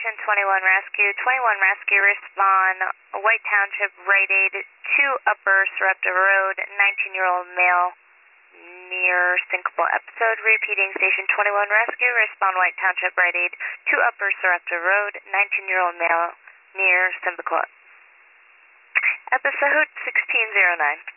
Station 21 Rescue. 21 Rescue, respond. White Township, Rite Aid, 2 Upper Sarepta Road, 19-year-old male near syncopal episode. Repeating, Station 21 Rescue, respond. White Township, Rite Aid, 2 Upper Sarepta Road, 19-year-old male near syncopal episode 1609.